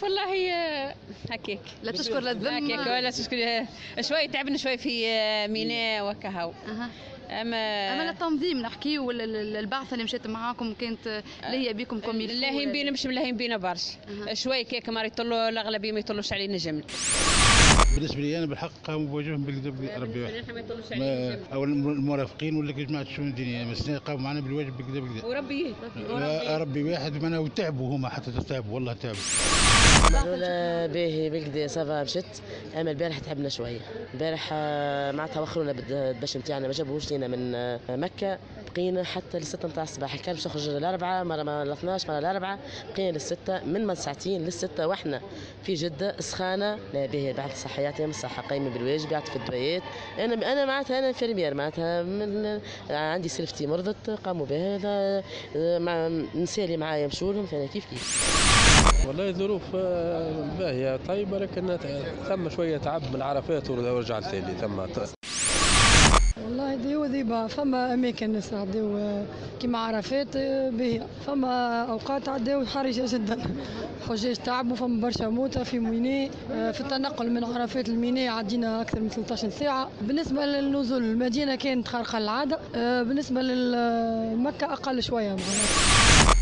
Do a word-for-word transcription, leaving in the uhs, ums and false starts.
والله آه، هكاك لا تشكر لا تذم. هكاك ولا تشكر، شوي تعبنا شوي في آه، ميناء وكهو. أها. اما اما التنظيم نحكيو ولا البعثه اللي مشات معاكم كانت اللي هي بكم كوم يلفوا لاهين بينا مش ملاهين بينا برشا. أها. شوي كيك ما يطلوا الاغلبيه ما يطلوش علينا جمل. بالنسبه لي انا بالحق قاموا بواجبهم بالكذا ربي واحد. ما يطلوش ما علينا جمل. او المرافقين ولا جماعه الشؤون الدينيه مسنا قاموا معنا بالواجب بالكذا بالكذا. وربي ربي, ربي واحد معنا وتعبوا هما حتى تعبوا والله تعبوا. ولا باهي بالكدا صافا مشت. اما البارح تعبنا شويه. البارح معناتها وخرونا باش نتاعنا ما جابوش لينا من مكه، بقينا حتى للستة نتاع الصباح. كان باش نخرج للأربعة مرة ما الاثناش مرة الأربعة، بقينا للستة من من ساعتين للستة واحنا في جدة سخانة. لا باهي البعث الصحيات يوم الصحة قايمة بالواجب يعطي في الدويات. أنا أنا معناتها أنا انفيرمير معناتها من عندي سلفتي مرضت قاموا بهذا مع نسالي معايا مشوا لهم فأنا كيف كيف. والله ظروف باهية طيبة، لكن ثم شوية تعب من عرفات ورجعت تالي ثم. والله ديو ذيبا فما اماكن الناس عداو كيما عرفات باهية، فما اوقات عداو حرجه جدا، حجاج تعبوا، فما برشا موتى في ميناء. في التنقل من عرفات لميناء عدينا اكثر من ثلاثة عشر ساعه. بالنسبه للنزول المدينه كانت خارقه العاده، بالنسبه لمكه اقل شويه معنا.